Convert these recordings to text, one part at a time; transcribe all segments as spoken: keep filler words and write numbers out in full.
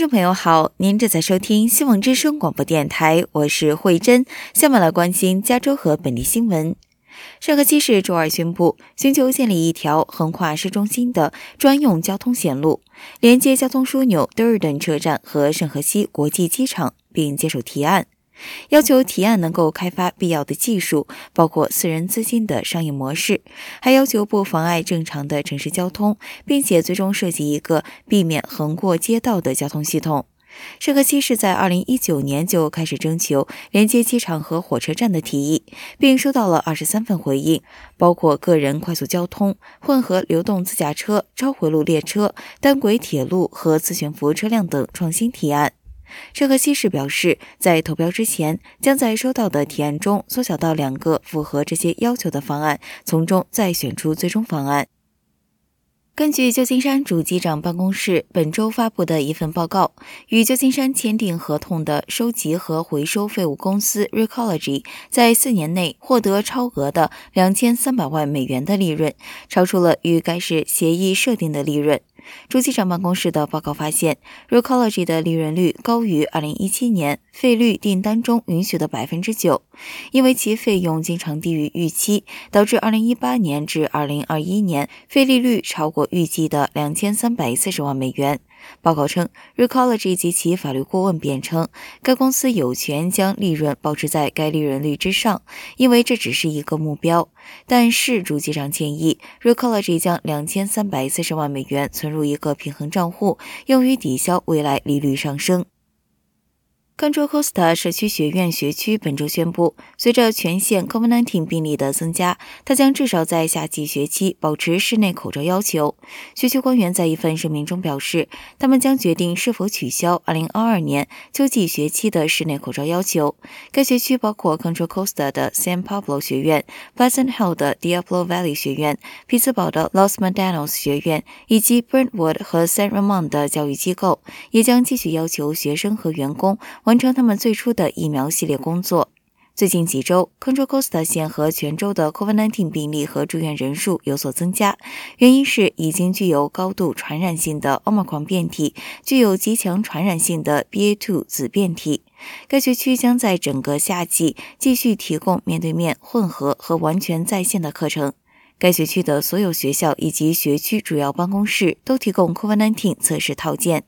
众朋友好，您正在收听希望之声广播电台，我是慧珍。下面来关心加州和本地新闻。圣荷西市周二宣布，寻求建立一条横跨市中心的专用交通线路，连接交通枢纽德尔顿车站和圣荷西国际机场，并接受提案，要求提案能够开发必要的技术，包括私人资金的商业模式，还要求不妨碍正常的城市交通，并且最终设计一个避免横过街道的交通系统。圣荷西市在二零一九年就开始征求连接机场和火车站的提议，并收到了二十三份回应，包括个人快速交通、混合流动自驾车、超回路列车、单轨铁路和自悬浮车辆等创新提案。圣荷西市表示，在投标之前，将在收到的提案中缩小到两个符合这些要求的方案，从中再选出最终方案。根据旧金山主机长办公室本周发布的一份报告，与旧金山签订合同的收集和回收废物公司 Recology 在四年内获得超额的两千三百万美元的利润，超出了与该市协议设定的利润。主机长办公室的报告发现 Recology 的利润率高于二零一七年费率订单中允许的 百分之九， 因为其费用经常低于预期，导致二零一八年至二零二一年费利率超过预计的两千三百四十万美元。报告称 Recology 及其法律顾问辩称，该公司有权将利润保持在该利润率之上，因为这只是一个目标。但市主机长建议 Recology 将两千三百四十万美元存入一个平衡账户，用于抵消未来利率上升。Contra Costa 社区学院学区本周宣布，随着全县 COVID 十九 病例的增加，它将至少在夏季学期保持室内口罩要求。学区官员在一份声明中表示，他们将决定是否取消二零二二年秋季学期的室内口罩要求。该学区包括 Contra Costa 的 San Pablo 学院、Pleasant Hill 的 Diablo Valley 学院、匹兹堡的 Los Medanos 学院以及 Brentwood 和 San Ramon 的教育机构，也将继续要求学生和员工完成他们最初的疫苗系列工作。最近几周 Contra Costa 县和全州的 COVID 十九 病例和住院人数有所增加，原因是已经具有高度传染性的 Omicron 变体具有极强传染性的 B A 二 子变体。该学区将在整个夏季继续提供面对面、混合和完全在线的课程。该学区的所有学校以及学区主要办公室都提供 COVID 十九 测试套件。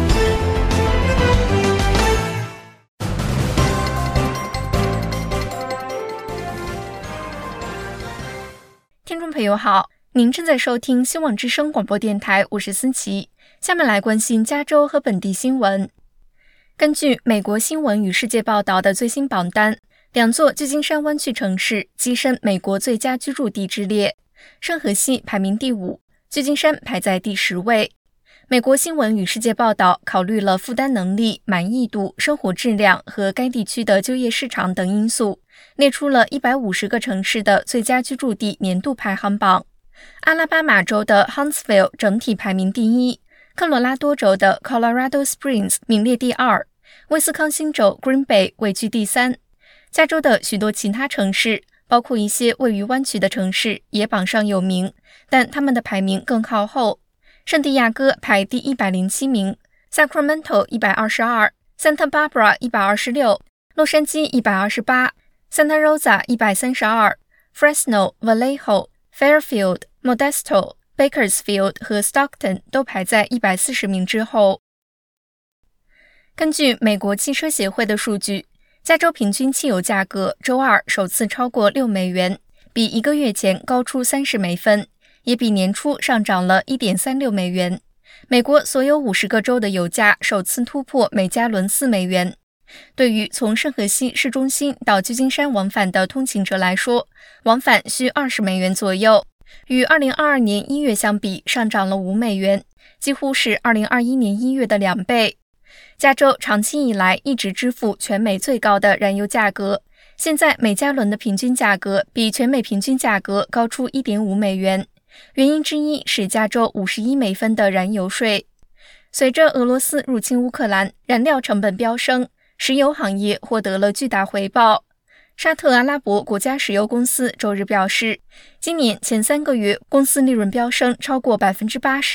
听众朋友好，您正在收听希望之声广播电台，我是思琪。下面来关心加州和本地新闻。根据美国新闻与世界报道的最新榜单，两座旧金山湾区城市跻身美国最佳居住地之列，圣荷西排名第五，旧金山排在第十位。美国新闻与世界报道考虑了负担能力、满意度、生活质量和该地区的就业市场等因素，列出了一百五十个城市的最佳居住地年度排行榜。阿拉巴马州的 Huntsville 整体排名第一，科罗拉多州的 Colorado Springs 名列第二，威斯康星州 Green Bay 位居第三。加州的许多其他城市，包括一些位于湾区的城市，也榜上有名，但他们的排名更靠后。圣地亚哥排第一百零七名， Sacramento 一百二十二， Santa Barbara 一百二十六， 洛杉矶一百二十八， Santa Rosa 一百三十二， Fresno、 Vallejo、 Fairfield、 Modesto、 Bakersfield 和 Stockton 都排在一百四十名之后。根据美国汽车协会的数据，加州平均汽油价格周二首次超过六美元，比一个月前高出三十美分，也比年初上涨了 一点三六美元。美国所有五十个州的油价首次突破每加仑四美元。对于从圣荷西市中心到旧金山往返的通勤者来说，往返需二十美元左右，与二零二二年一月相比上涨了五美元，几乎是二零二一年一月的两倍。加州长期以来一直支付全美最高的燃油价格，现在每加仑的平均价格比全美平均价格高出 一点五美元。原因之一是加州五十一美分的燃油税。随着俄罗斯入侵乌克兰，燃料成本飙升，石油行业获得了巨大回报。沙特阿拉伯国家石油公司周日表示，今年前三个月公司利润飙升超过 百分之八十。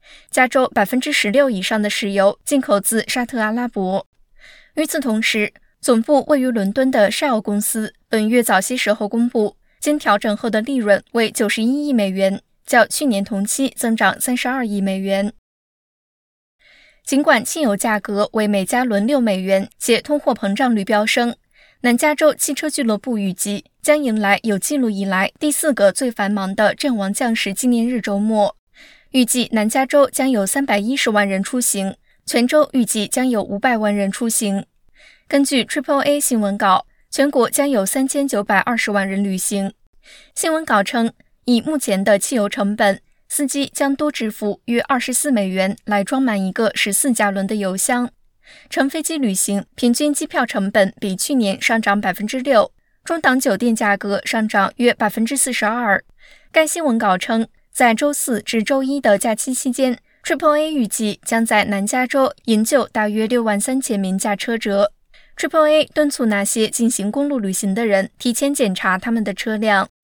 加州 百分之十六 以上的石油进口自沙特阿拉伯。与此同时，总部位于伦敦的 Shell 公司本月早些时候公布，经调整后的利润为九十一亿美元，较去年同期增长三十二亿美元。尽管汽油价格为每加仑六美元，且通货膨胀率飙升，南加州汽车俱乐部预计将迎来有记录以来第四个最繁忙的阵亡将士纪念日周末。预计南加州将有三百一十万人出行，全州预计将有五百万人出行。根据 Triple A 新闻稿，全国将有三千九百二十万人旅行。新闻稿称，以目前的汽油成本，司机将多支付约二十四美元来装满一个十四加仑的油箱。乘飞机旅行平均机票成本比去年上涨 百分之六， 中档酒店价格上涨约 百分之四十二。 该新闻稿称，在周四至周一的假期期间， Triple A 预计将在南加州营救大约六万三千名驾车者。 Triple A 敦促那些进行公路旅行的人提前检查他们的车辆。